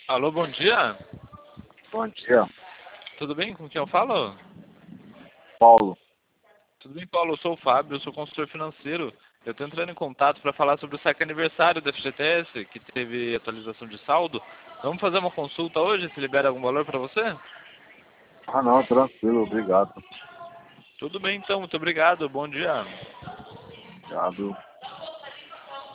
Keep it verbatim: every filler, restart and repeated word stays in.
Alô, bom dia. Bom dia, Tudo bem? Com quem eu falo? Paulo. Tudo bem, Paulo? Eu sou o Fábio, eu sou consultor financeiro. Eu estou entrando em contato para falar sobre o saque aniversário da F G T S, que teve atualização de saldo. Vamos fazer uma consulta hoje, se libera algum valor para você? Ah, não, tranquilo, obrigado. Tudo bem, então. Muito obrigado. Bom dia. Obrigado.